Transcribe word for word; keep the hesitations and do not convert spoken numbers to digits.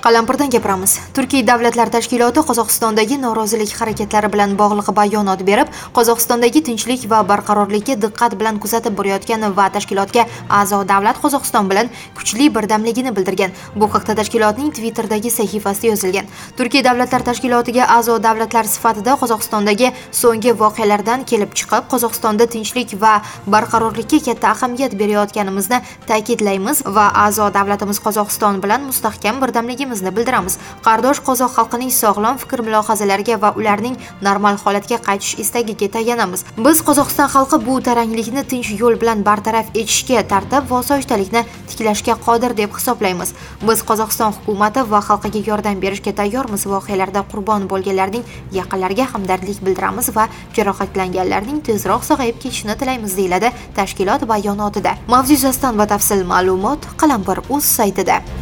Qalampirdan gapiramiz. Turkiy davlatlar tashkiloti Qozog'istondagi norozilik harakatlari bilan bog'liq bayonot berib, Qozog'istondagi tinchlik va barqarorlikka diqqat bilan kuzatib borayotgan va tashkilotga a'zo davlat Qozog'iston bilan kuchli birdamligini bildirgan. Bu haqda tashkilotning Twitter'dagi sahifasida yozilgan. Turkiy davlatlar tashkilotiga a'zo davlatlar sifatida Qozog'istondagi so'nggi voqealardan kelib chiqib, Qozog'istonda tinchlik va barqarorlikka katta ahamiyat berayotganimizni ta'kidlaymiz va a'zo davlatimiz Qozog'iston bilan mustahkam birdamligimizni bildiramiz. Qardosh qozoq xalqining sog'lom fikr mulohazalariga va ularning normal holatga qaytish istagiga tayanamiz. Biz Qozog'iston xalqi bu taranglikni tinch yo'l bilan bartaraf etishga, tartib va osoyishtalik tiklashga qodir deb hisoblaymiz. Biz Qozog'iston hukumati va xalqiga yordam berishga tayyormiz. Voqealarda qurbon bo'lganlarning yaqinlariga hamdardlik bildiramiz va jarohatlanganlarning tezroq sog'ayib ketishini tilaymiz, deyiladi tashkilot bayonotida. Mavzu yuzasidan batafsil ma'lumot Qalampir.uz saytida.